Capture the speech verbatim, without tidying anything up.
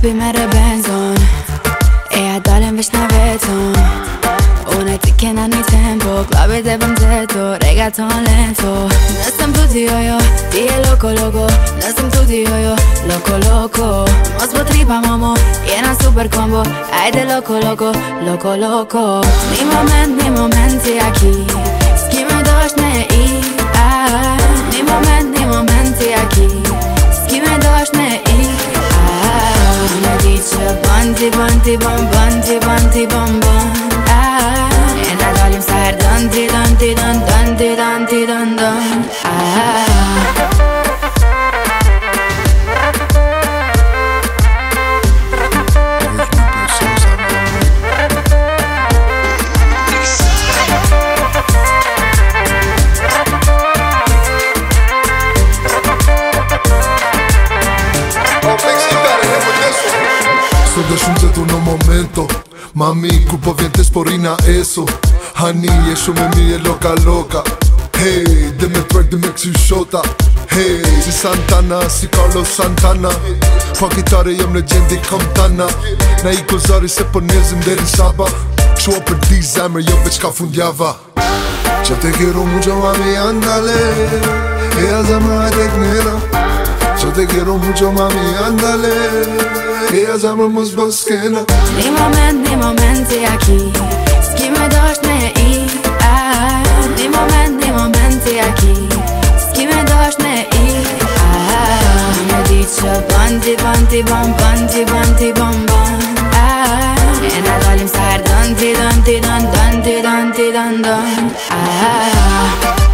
hapi mere benzon e ja dalim veç na vetëm. Unë e ti kena një tempo, klabit e bëm zeto, regaton lento. Nësëm tuti jojo, ti e loko loko. Nësëm tuti jojo, loko loko. Mos po tripa momo, jena super combo. Ajde loko loko, loko loko. Një moment, një moment si aki, s'ki me dosh me i ah. Një moment, një moment si aki, s'ki me dosh me i ah. Unë e di që bën ti bën ti bën bën ti bën ti bën bën e na dalim sa her dën ti dën ti dën dën ti dën ti dën dën Sot dhe shumë zetu në momento Mami, kur po vjen të sporina eso Hani, e shumë e mi e loka loka Hey, dhe me twerk dhe me kësy shota Hey, si Santana, si Carlos Santana Pa kitare jom legendi Comptana Na i kozari se po njerëzim deri saba Shua për di zemër, jo veç ka fundjava Qa te quiero mucho mami, andale Ea zemra hajde knera Qa te quiero mucho mami, andale Ea zemra mos bës skena. Një moment, një moment si aki, s'ki me dosh me i ah. Një moment, një moment si aki, s'ki me dosh me i ah. Unë e di që bën ti bën ti bën bën ti bën ti bën bën ah. E na dalim sa her dën ti dën ti dën dën ti dën ti dën dën ah.